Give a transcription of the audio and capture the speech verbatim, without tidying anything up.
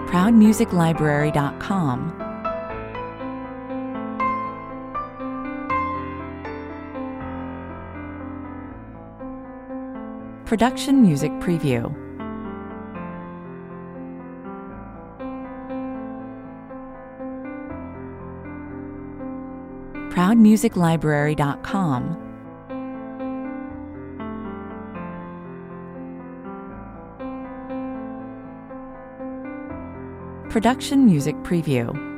proud music library dot com. Production Music Preview. proud music library dot com. Production Music Preview.